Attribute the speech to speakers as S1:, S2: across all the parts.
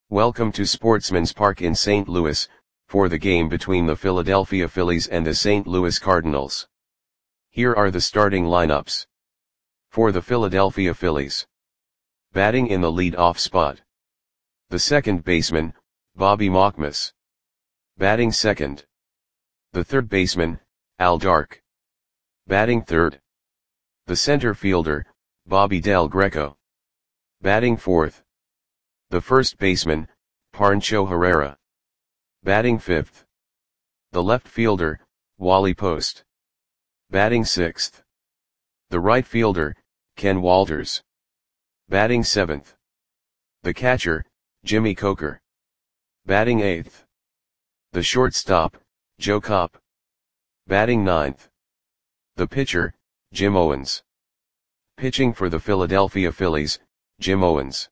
S1: Welcome to Sportsman's Park in St. Louis, for the game between the Philadelphia Phillies and the St. Louis Cardinals. Here are the starting lineups. For the Philadelphia Phillies. Batting in the lead-off spot. The second baseman, Bobby Mocmas. Batting second. The third baseman, Al Dark. Batting third. The center fielder, Bobby Del Greco. Batting fourth. The first baseman, Pancho Herrera. Batting fifth. The left fielder, Wally Post. Batting sixth. The right fielder, Ken Walters. Batting seventh. The catcher, Jimmy Coker. Batting eighth. The shortstop, Joe Kopp. Batting ninth. The pitcher, Jim Owens. Pitching for the Philadelphia Phillies, Jim Owens.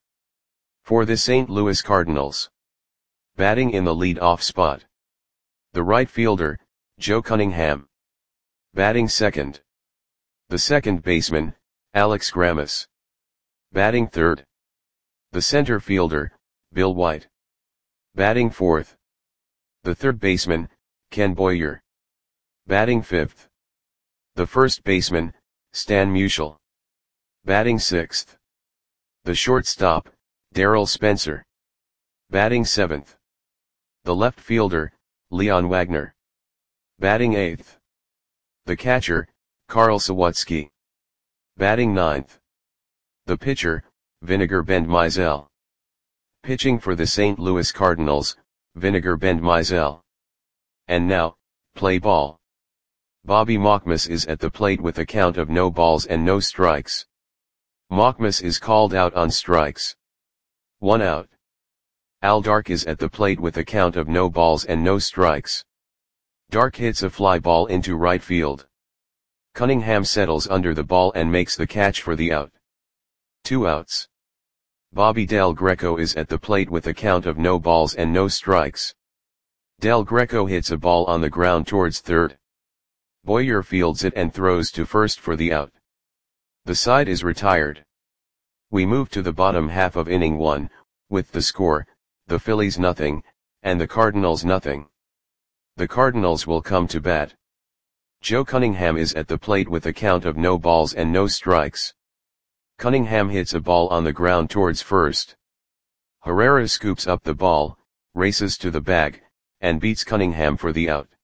S1: For the St. Louis Cardinals. Batting in the lead-off spot. The right fielder, Joe Cunningham. Batting second. The second baseman, Alex Grammas. Batting third. The center fielder, Bill White. Batting fourth. The third baseman, Ken Boyer. Batting fifth. The first baseman, Stan Musial. Batting sixth. The shortstop, Darryl Spencer. Batting seventh. The left fielder, Leon Wagner. Batting eighth. The catcher, Carl Sawatsky. Batting ninth. The pitcher, Vinegar Bend Mizell. Pitching for the St. Louis Cardinals, Vinegar Bend Mizell. And now, play ball. Bobby Mocmas is at the plate with a count of no balls and no strikes. Mocmas is called out on strikes. 1 out. Al Dark is at the plate with a count of no balls and no strikes. Dark hits a fly ball into right field. Cunningham settles under the ball and makes the catch for the out. 2 outs. Bobby Del Greco is at the plate with a count of no balls and no strikes. Del Greco hits a ball on the ground towards third. Boyer fields it and throws to first for the out. The side is retired. We move to the bottom half of inning 1, with the score, the Phillies nothing, and the Cardinals nothing. The Cardinals will come to bat. Joe Cunningham is at the plate with a count of no balls and no strikes. Cunningham hits a ball on the ground towards first. Herrera scoops up the ball, races to the bag, and beats Cunningham for the out.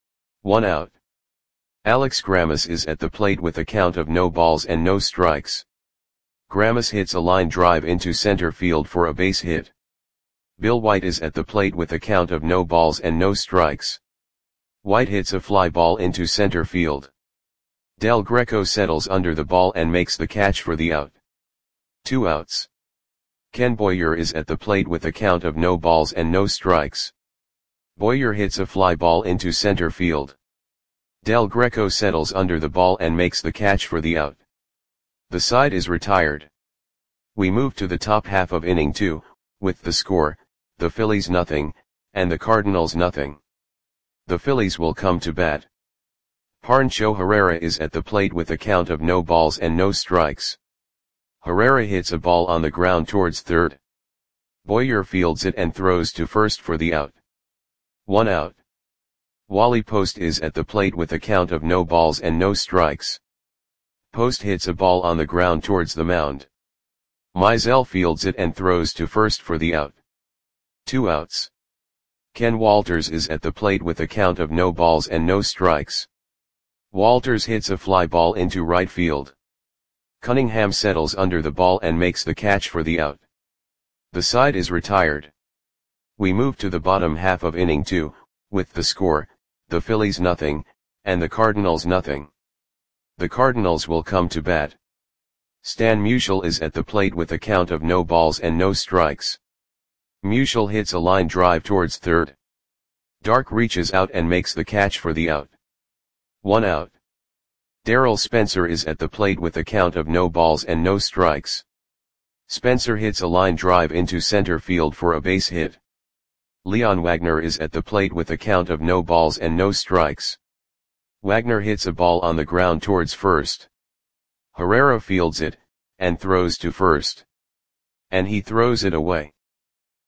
S1: 1 out. Alex Grammas is at the plate with a count of no balls and no strikes. Grammas hits a line drive into center field for a base hit. Bill White is at the plate with a count of no balls and no strikes. White hits a fly ball into center field. Del Greco settles under the ball and makes the catch for the out. 2 outs. Ken Boyer is at the plate with a count of no balls and no strikes. Boyer hits a fly ball into center field. Del Greco settles under the ball and makes the catch for the out. The side is retired. We move to the top half of inning 2, with the score, the Phillies nothing, and the Cardinals nothing. The Phillies will come to bat. Pancho Herrera is at the plate with a count of no balls and no strikes. Herrera hits a ball on the ground towards third. Boyer fields it and throws to first for the out. 1 out. Wally Post is at the plate with a count of no balls and no strikes. Post hits a ball on the ground towards the mound. Mizell fields it and throws to first for the out. 2 outs. Ken Walters is at the plate with a count of no balls and no strikes. Walters hits a fly ball into right field. Cunningham settles under the ball and makes the catch for the out. The side is retired. We move to the bottom half of inning 2, with the score, the Phillies nothing, and the Cardinals nothing. The Cardinals will come to bat. Stan Musial is at the plate with a count of no balls and no strikes. Musial hits a line drive towards third. Dark reaches out and makes the catch for the out. 1 out. Darryl Spencer is at the plate with a count of no balls and no strikes. Spencer hits a line drive into center field for a base hit. Leon Wagner is at the plate with a count of no balls and no strikes. Wagner hits a ball on the ground towards first. Herrera fields it, and throws to first. And he throws it away.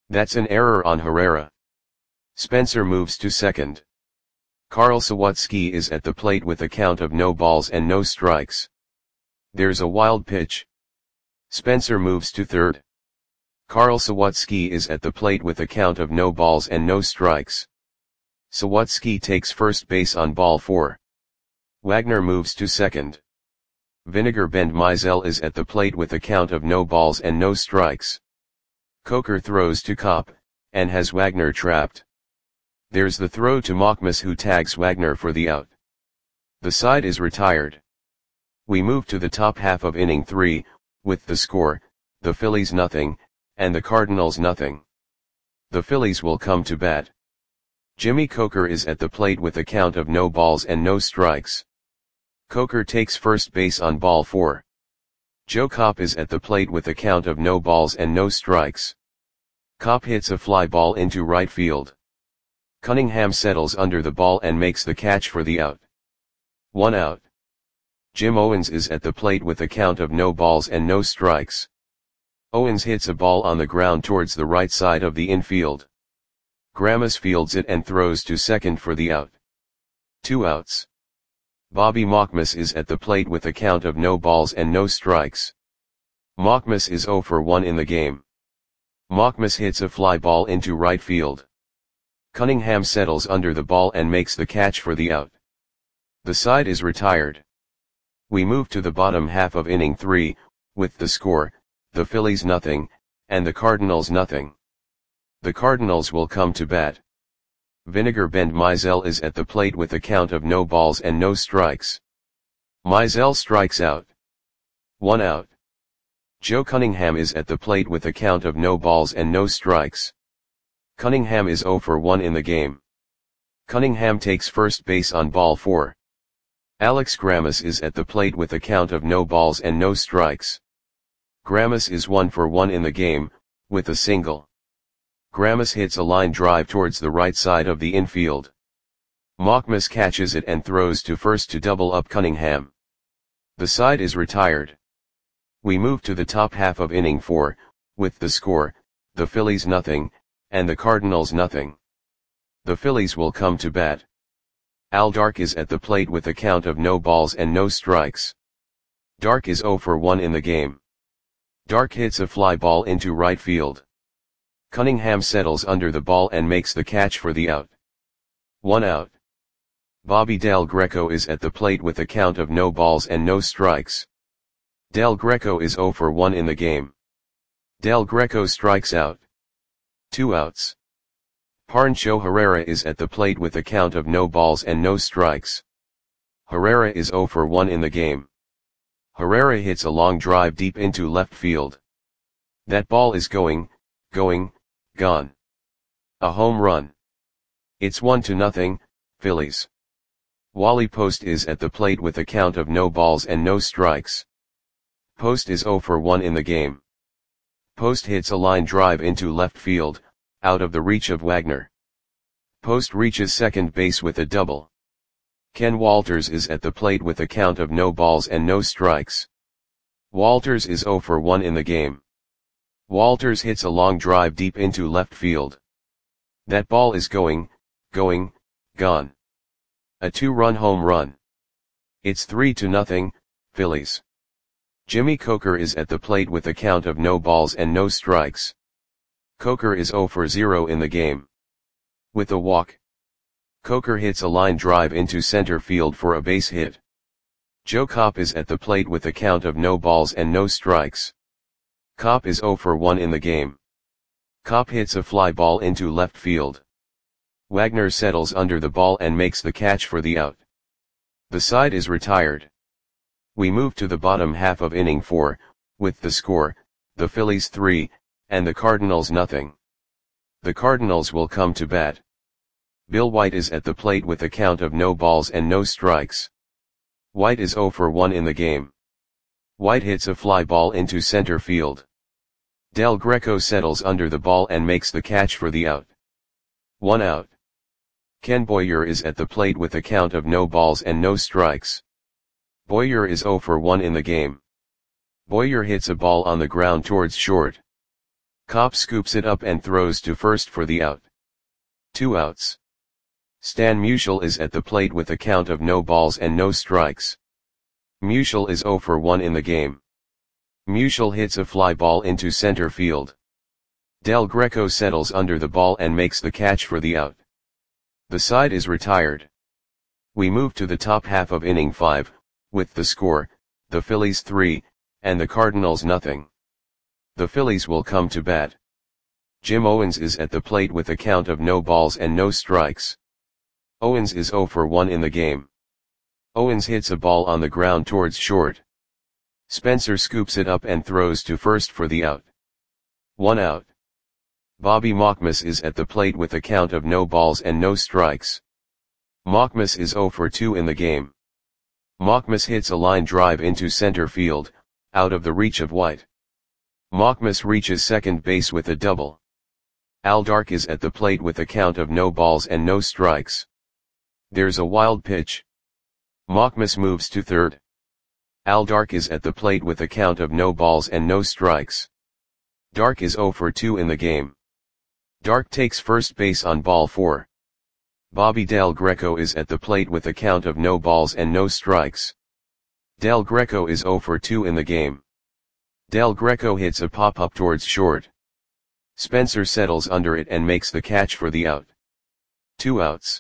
S1: That's an error on Herrera. Spencer moves to second. Carl Sawatsky is at the plate with a count of no balls and no strikes. There's a wild pitch. Spencer moves to third. Carl Sawatsky is at the plate with a count of no balls and no strikes. Sawatsky takes first base on ball 4. Wagner moves to second. Vinegar Bend Mizell is at the plate with a count of no balls and no strikes. Coker throws to Kopp, and has Wagner trapped. There's the throw to Machmas, who tags Wagner for the out. The side is retired. We move to the top half of inning 3, with the score, the Phillies nothing, and the Cardinals nothing. The Phillies will come to bat. Jimmy Coker is at the plate with a count of no balls and no strikes. Coker takes first base on ball 4. Joe Kopp is at the plate with a count of no balls and no strikes. Kopp hits a fly ball into right field. Cunningham settles under the ball and makes the catch for the out. 1 out. Jim Owens is at the plate with a count of no balls and no strikes. Owens hits a ball on the ground towards the right side of the infield. Grammas fields it and throws to second for the out. 2 outs. Bobby Machmas is at the plate with a count of no balls and no strikes. Machmas is 0 for 1 in the game. Machmas hits a fly ball into right field. Cunningham settles under the ball and makes the catch for the out. The side is retired. We move to the bottom half of inning 3, with the score, the Phillies nothing, and the Cardinals nothing. The Cardinals will come to bat. Vinegar Bend Mizell is at the plate with a count of no balls and no strikes. Mizell strikes out. 1 out. Joe Cunningham is at the plate with a count of no balls and no strikes. Cunningham is 0 for 1 in the game. Cunningham takes first base on ball 4. Alex Grammas is at the plate with a count of no balls and no strikes. Grammas is 1 for 1 in the game, with a single. Grammas hits a line drive towards the right side of the infield. Machmas catches it and throws to first to double up Cunningham. The side is retired. We move to the top half of inning 4, with the score, the Phillies nothing, and the Cardinals nothing. The Phillies will come to bat. Al Dark is at the plate with a count of no balls and no strikes. Dark is 0 for 1 in the game. Dark hits a fly ball into right field. Cunningham settles under the ball and makes the catch for the out. 1 out. Bobby Del Greco is at the plate with a count of no balls and no strikes. Del Greco is 0 for 1 in the game. Del Greco strikes out. 2 outs. Pancho Herrera is at the plate with a count of no balls and no strikes. Herrera is 0 for 1 in the game. Herrera hits a long drive deep into left field. That ball is going, gone. A home run. It's 1-0, Phillies. Wally Post is at the plate with a count of no balls and no strikes. Post is 0 for 1 in the game. Post hits a line drive into left field, out of the reach of Wagner. Post reaches second base with a double. Ken Walters is at the plate with a count of no balls and no strikes. Walters is 0 for 1 in the game. Walters hits a long drive deep into left field. That ball is going, gone. A 2-run home run. It's 3-0, Phillies. Jimmy Coker is at the plate with a count of no balls and no strikes. Coker is 0 for 0 in the game. With a walk. Coker hits a line drive into center field for a base hit. Joe Kopp is at the plate with a count of no balls and no strikes. Kopp is 0 for 1 in the game. Kopp hits a fly ball into left field. Wagner settles under the ball and makes the catch for the out. The side is retired. We move to the bottom half of inning 4, with the score, the Phillies 3, and the Cardinals nothing. The Cardinals will come to bat. Bill White is at the plate with a count of no balls and no strikes. White is 0 for 1 in the game. White hits a fly ball into center field. Del Greco settles under the ball and makes the catch for the out. 1 out. Ken Boyer is at the plate with a count of no balls and no strikes. Boyer is 0 for 1 in the game. Boyer hits a ball on the ground towards short. Kopp scoops it up and throws to first for the out. 2 outs. Stan Musial is at the plate with a count of no balls and no strikes. Musial is 0 for 1 in the game. Musial hits a fly ball into center field. Del Greco settles under the ball and makes the catch for the out. The side is retired. We move to the top half of inning 5, with the score, the Phillies 3, and the Cardinals nothing. The Phillies will come to bat. Jim Owens is at the plate with a count of no balls and no strikes. Owens is 0 for 1 in the game. Owens hits a ball on the ground towards short. Spencer scoops it up and throws to first for the out. 1 out. Bobby Mockmas is at the plate with a count of no balls and no strikes. Mockmas is 0 for 2 in the game. Mockmas hits a line drive into center field, out of the reach of White. Mockmas reaches second base with a double. Al Dark is at the plate with a count of no balls and no strikes. There's a wild pitch. Mockmas moves to third. Al Dark is at the plate with a count of no balls and no strikes. Dark is 0 for 2 in the game. Dark takes first base on ball 4. Bobby Del Greco is at the plate with a count of no balls and no strikes. Del Greco is 0 for 2 in the game. Del Greco hits a pop-up towards short. Spencer settles under it and makes the catch for the out. 2 outs.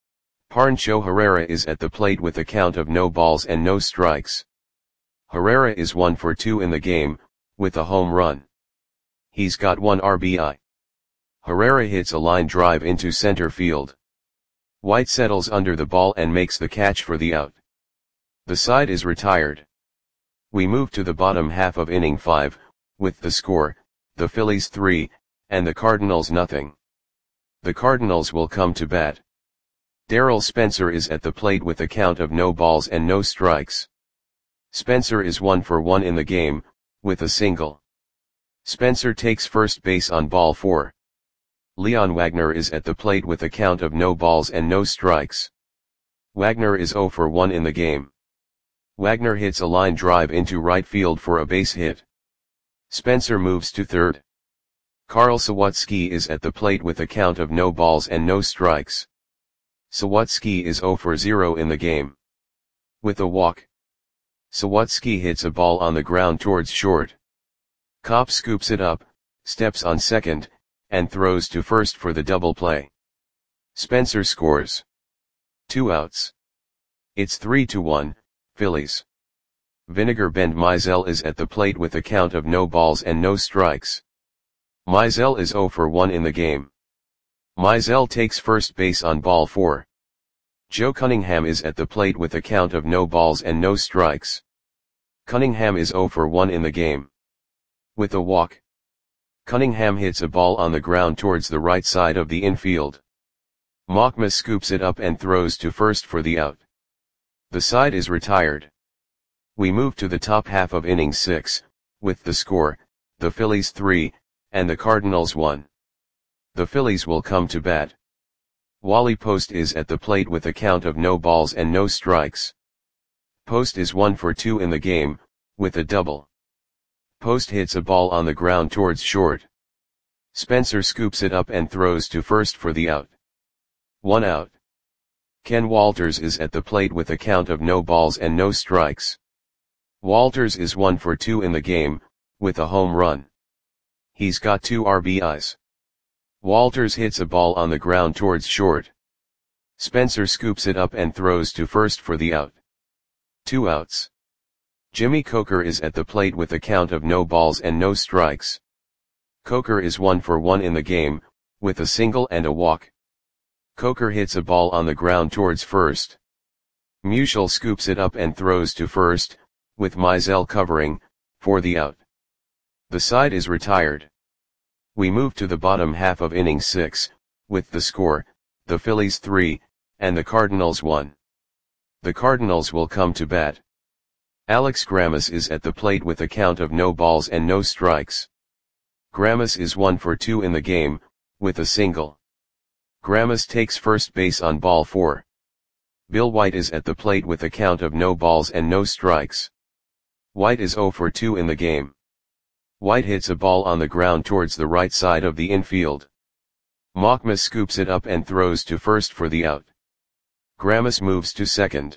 S1: Pancho Herrera is at the plate with a count of no balls and no strikes. Herrera is 1 for 2 in the game, with a home run. He's got 1 RBI. Herrera hits a line drive into center field. White settles under the ball and makes the catch for the out. The side is retired. We move to the bottom half of inning 5, with the score, the Phillies 3, and the Cardinals nothing. The Cardinals will come to bat. Darryl Spencer is at the plate with a count of no balls and no strikes. Spencer is 1 for 1 in the game, with a single. Spencer takes first base on ball 4. Leon Wagner is at the plate with a count of no balls and no strikes. Wagner is 0 for 1 in the game. Wagner hits a line drive into right field for a base hit. Spencer moves to third. Carl Sawatsky is at the plate with a count of no balls and no strikes. Sawatsky is 0 for 0 in the game. With a walk. Sawatsky hits a ball on the ground towards short. Kopp scoops it up, steps on second, and throws to first for the double play. Spencer scores. 2 outs. It's 3-1, Phillies. Vinegar Bend Mizell is at the plate with a count of no balls and no strikes. Mizell is 0 for 1 in the game. Mizell takes first base on ball 4. Joe Cunningham is at the plate with a count of no balls and no strikes. Cunningham is 0 for 1 in the game. With a walk. Cunningham hits a ball on the ground towards the right side of the infield. Mockmas scoops it up and throws to first for the out. The side is retired. We move to the top half of inning 6, with the score, the Phillies 3, and the Cardinals 1. The Phillies will come to bat. Wally Post is at the plate with a count of no balls and no strikes. Post is 1 for 2 in the game, with a double. Post hits a ball on the ground towards short. Spencer scoops it up and throws to first for the out. 1 out. Ken Walters is at the plate with a count of no balls and no strikes. Walters is 1 for 2 in the game, with a home run. He's got 2 RBIs. Walters hits a ball on the ground towards short. Spencer scoops it up and throws to first for the out. 2 outs. Jimmy Coker is at the plate with a count of no balls and no strikes. Coker is 1 for 1 in the game, with a single and a walk. Coker hits a ball on the ground towards first. Musial scoops it up and throws to first, with Mizell covering, for the out. The side is retired. We move to the bottom half of inning 6, with the score, the Phillies 3, and the Cardinals 1. The Cardinals will come to bat. Alex Grammas is at the plate with a count of no balls and no strikes. Grammas is 1 for 2 in the game, with a single. Grammas takes first base on ball 4. Bill White is at the plate with a count of no balls and no strikes. White is 0 for 2 in the game. White hits a ball on the ground towards the right side of the infield. Mockmas scoops it up and throws to first for the out. Gramus moves to second.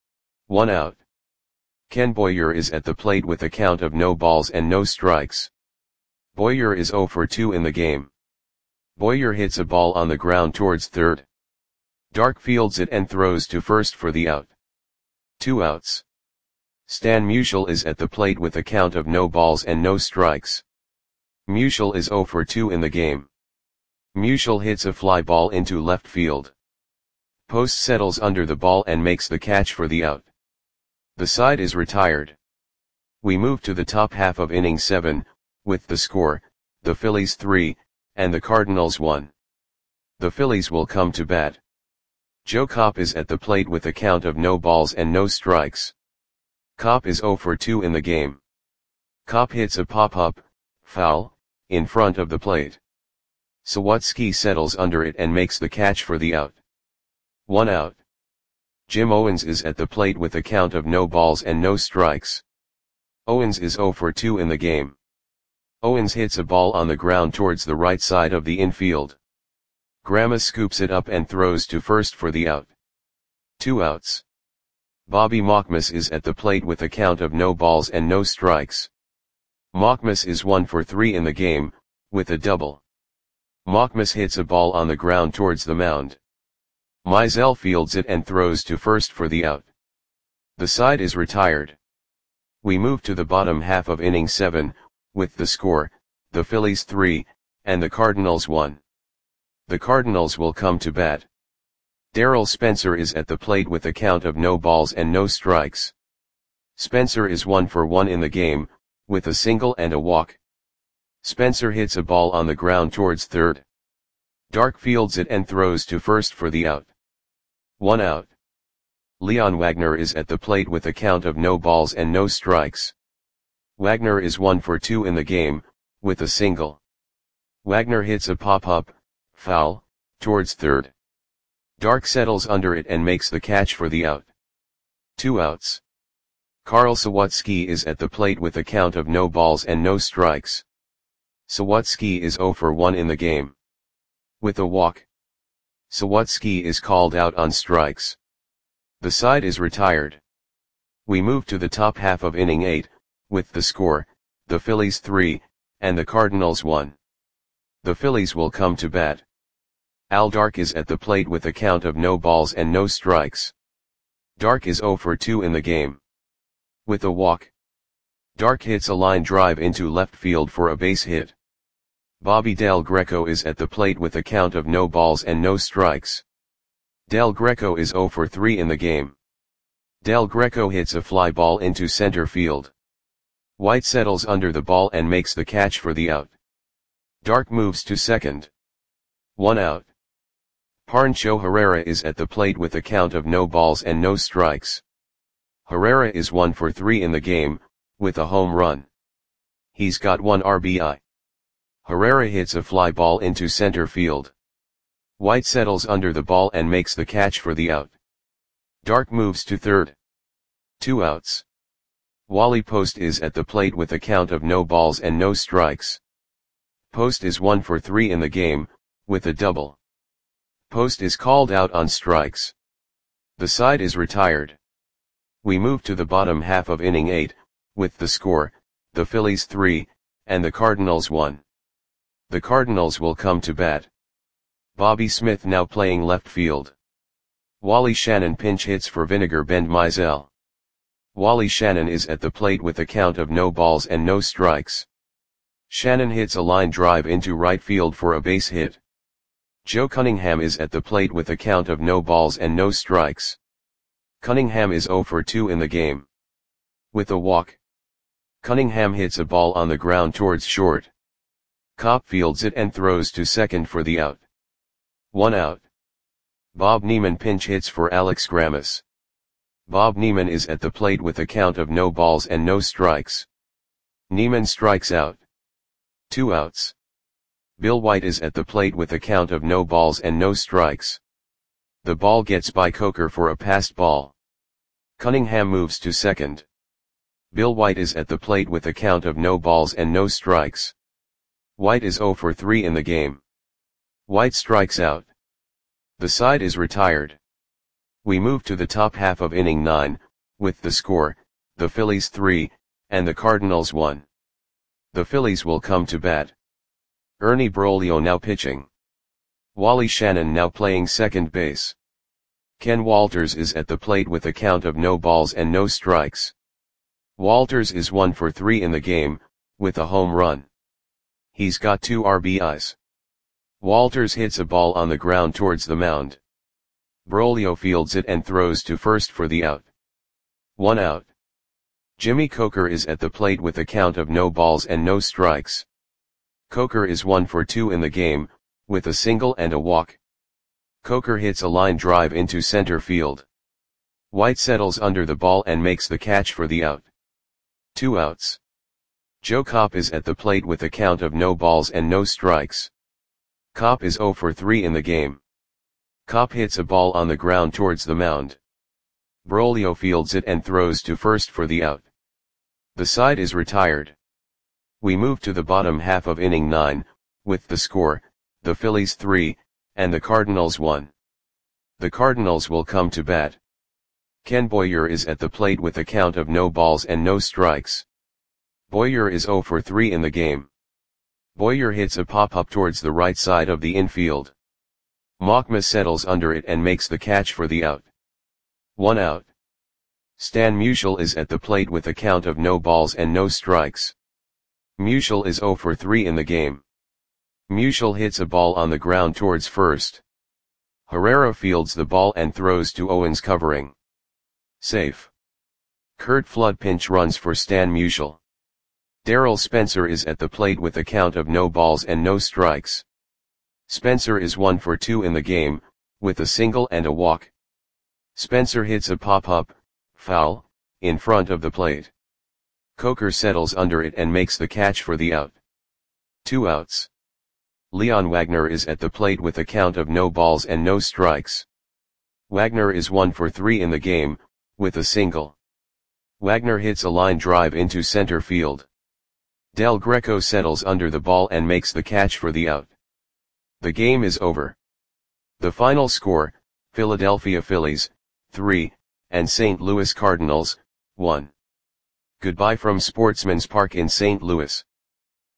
S1: 1 out. Ken Boyer is at the plate with a count of no balls and no strikes. Boyer is 0 for 2 in the game. Boyer hits a ball on the ground towards third. Dark fields it and throws to first for the out. 2 outs. Stan Musial is at the plate with a count of no balls and no strikes. Musial is 0 for 2 in the game. Musial hits a fly ball into left field. Post settles under the ball and makes the catch for the out. The side is retired. We move to the top half of inning 7, with the score, the Phillies 3, and the Cardinals 1. The Phillies will come to bat. Joe Kopp is at the plate with a count of no balls and no strikes. Kopp is 0 for 2 in the game. Kopp hits a pop-up, foul, in front of the plate. Sawatsky settles under it and makes the catch for the out. 1 out. Jim Owens is at the plate with a count of no balls and no strikes. Owens is 0 for 2 in the game. Owens hits a ball on the ground towards the right side of the infield. Gramus scoops it up and throws to first for the out. 2 outs. Bobby Mockmas is at the plate with a count of no balls and no strikes. Mockmas is 1 for 3 in the game, with a double. Mockmas hits a ball on the ground towards the mound. Mizell fields it and throws to first for the out. The side is retired. We move to the bottom half of inning 7, with the score, the Phillies 3, and the Cardinals 1. The Cardinals will come to bat. Darrell Spencer is at the plate with a count of no balls and no strikes. Spencer is 1 for 1 in the game, with a single and a walk. Spencer hits a ball on the ground towards third. Dark fields it and throws to first for the out. 1 out. Leon Wagner is at the plate with a count of no balls and no strikes. Wagner is 1 for 2 in the game, with a single. Wagner hits a pop-up, foul, towards third. Dark settles under it and makes the catch for the out. 2 outs. Carl Sawatsky is at the plate with a count of no balls and no strikes. Sawatsky is 0 for 1 in the game. With a walk. Sawatsky is called out on strikes. The side is retired. We move to the top half of inning 8, with the score, the Phillies 3, and the Cardinals 1. The Phillies will come to bat. Al Dark is at the plate with a count of no balls and no strikes. Dark is 0 for 2 in the game. With a walk. Dark hits a line drive into left field for a base hit. Bobby Del Greco is at the plate with a count of no balls and no strikes. Del Greco is 0 for 3 in the game. Del Greco hits a fly ball into center field. White settles under the ball and makes the catch for the out. Dark moves to second. 1 out. Pancho Herrera is at the plate with a count of no balls and no strikes. Herrera is 1 for 3 in the game, with a home run. He's got 1 RBI. Herrera hits a fly ball into center field. White settles under the ball and makes the catch for the out. Dark moves to third. 2 outs. Wally Post is at the plate with a count of no balls and no strikes. Post is 1 for 3 in the game, with a double. Post is called out on strikes. The side is retired. We move to the bottom half of inning 8, with the score, the Phillies 3, and the Cardinals 1. The Cardinals will come to bat. Bobby Smith now playing left field. Wally Shannon pinch hits for Vinegar Bend Mizell. Wally Shannon is at the plate with a count of no balls and no strikes. Shannon hits a line drive into right field for a base hit. Joe Cunningham is at the plate with a count of no balls and no strikes. Cunningham is 0 for 2 in the game. With a walk. Cunningham hits a ball on the ground towards short. Kopp fields it and throws to second for the out. 1 out. Bob Neiman pinch hits for Alex Gramus. Bob Neiman is at the plate with a count of no balls and no strikes. Neiman strikes out. 2 outs. Bill White is at the plate with a count of no balls and no strikes. The ball gets by Coker for a passed ball. Cunningham moves to second. Bill White is at the plate with a count of no balls and no strikes. White is 0 for 3 in the game. White strikes out. The side is retired. We move to the top half of inning 9, with the score, the Phillies 3, and the Cardinals 1. The Phillies will come to bat. Ernie Broglio now pitching. Wally Shannon now playing second base. Ken Walters is at the plate with a count of no balls and no strikes. Walters is 1 for 3 in the game, with a home run. He's got 2 RBIs. Walters hits a ball on the ground towards the mound. Broglio fields it and throws to first for the out. 1 out. Jimmy Coker is at the plate with a count of no balls and no strikes. Coker is 1 for 2 in the game, with a single and a walk. Coker hits a line drive into center field. White settles under the ball and makes the catch for the out. 2 outs. Joe Kopp is at the plate with a count of no balls and no strikes. Kopp is 0 for 3 in the game. Kopp hits a ball on the ground towards the mound. Broglio fields it and throws to first for the out. The side is retired. We move to the bottom half of inning 9, with the score, the Phillies 3, and the Cardinals 1. The Cardinals will come to bat. Ken Boyer is at the plate with a count of no balls and no strikes. Boyer is 0 for 3 in the game. Boyer hits a pop-up towards the right side of the infield. Machma settles under it and makes the catch for the out. 1 out. Stan Musial is at the plate with a count of no balls and no strikes. Musial is 0 for 3 in the game. Musial hits a ball on the ground towards first. Herrera fields the ball and throws to Owens covering. Safe. Curt Flood pinch runs for Stan Musial. Darryl Spencer is at the plate with a count of no balls and no strikes. Spencer is 1 for 2 in the game, with a single and a walk. Spencer hits a pop-up, foul, in front of the plate. Coker settles under it and makes the catch for the out. 2 outs. Leon Wagner is at the plate with a count of no balls and no strikes. Wagner is 1 for 3 in the game, with a single. Wagner hits a line drive into center field. Del Greco settles under the ball and makes the catch for the out. The game is over. The final score, Philadelphia Phillies, 3, and St. Louis Cardinals, 1. Goodbye from Sportsman's Park in St. Louis.